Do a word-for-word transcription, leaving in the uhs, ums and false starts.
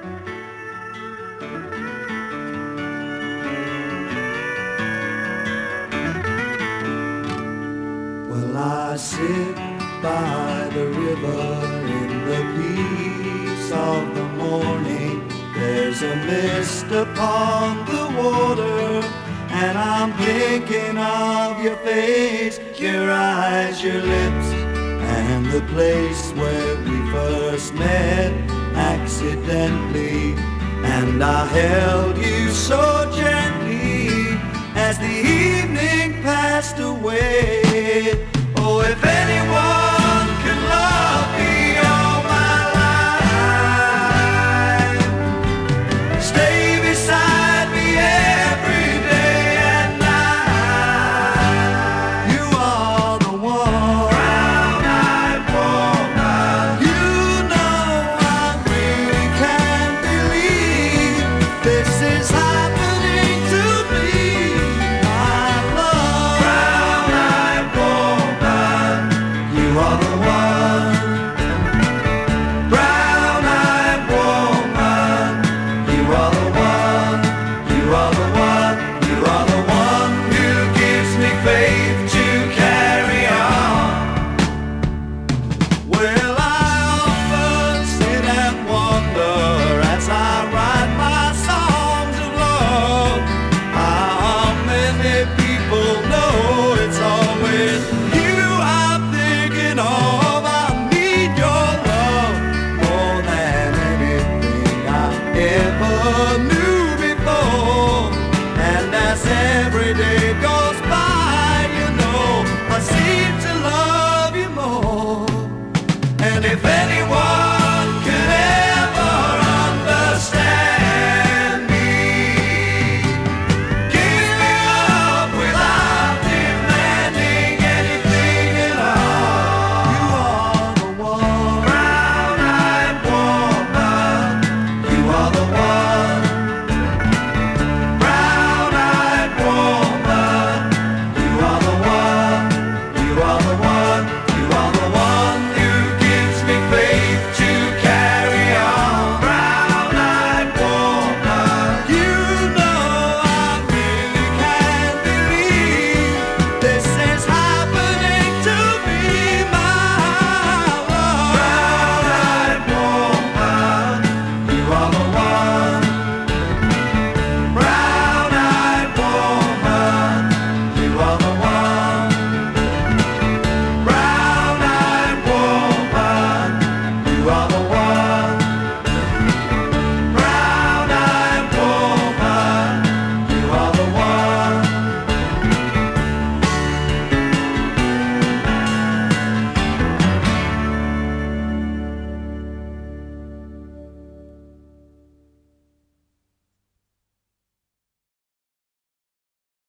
Well, I sit by the river in the peace of the morning. There's a mist upon the water, and I'm thinking of your face, your eyes, your lips, and the place where we first met accidentally. And I held you so gently as the evening passed away. Oh, if anyone could love me all my life, stay beside me every day and night, you are the one, brown-eyed woman. You know I really can't believe this is happening to me. My love, brown-eyed woman, you are the one. Brown-eyed woman, you are the one. You are the one. You are the one who gives me faith to carry on. Well, I often sit and wonder as I write my songs of love, how many people know it's always you I'm thinking of. I need your love more than anything I ever knew before. And as every day goes by, you know, I seem to love you more. And if anyone could ever understand me, give me love without demanding anything at all. You are the one, brown-eyed woman. You are the one, brown-eyed woman. You are the one. You are the one. You are the one who gives me faith to carry on. Brown-eyed woman, you know I really can't believe this is happening to me. My love, brown-eyed woman, you are the one. Brown-eyed woman, you are the one. Brown-eyed woman, you are